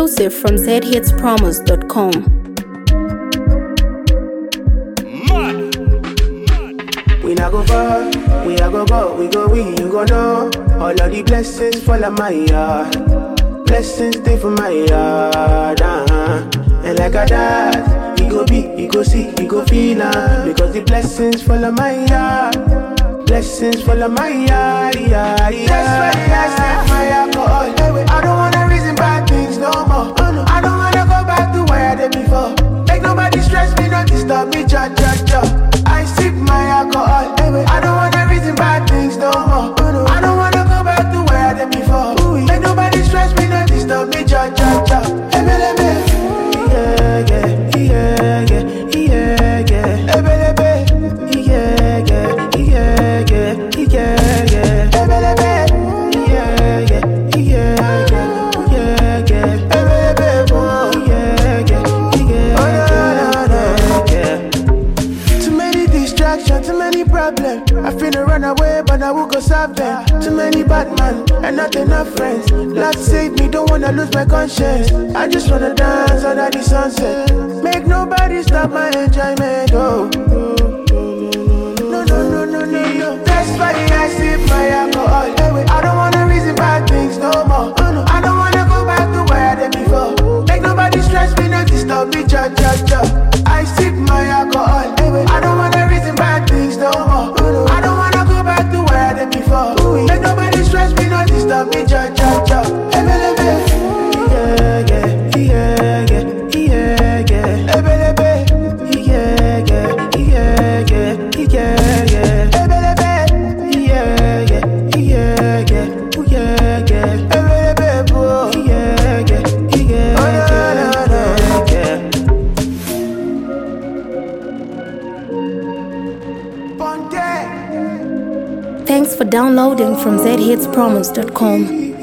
Exclusive from zhitspromos.com. We not go far, we a go, we go win, you go know. All of the blessings fall on my yard. Blessings stay for my yard, And like a dad, he go be, he go see, he go feel, because the blessings fall on my yard. Blessings fall on my yard, That's why I set my alcohol. I don't wanna reason bad things no more. I don't wanna go back to where I did before. Make nobody stress me, not disturb me, cha. I sip my alcohol. I don't wanna reason bad things no more. I don't wanna go back to where I did before. Make nobody stress me, not disturb me, cha. Too many problems. I finna run away, but I will go solve them. Too many bad men and not enough friends. Lord save me, don't wanna lose my conscience. I just wanna dance under the sunset. Make nobody stop my enjoyment. Oh, no. That's why I sip my alcohol. I don't wanna reason bad things no more. I don't wanna go back to where I did before. Make nobody stress me, not disturb me, cha. I sip my alcohol. I don't wanna reason bad things no more. I don't wanna go back to where I did before. Make nobody stress me, not disturb me, cha. Thanks for downloading from zhitspromos.com.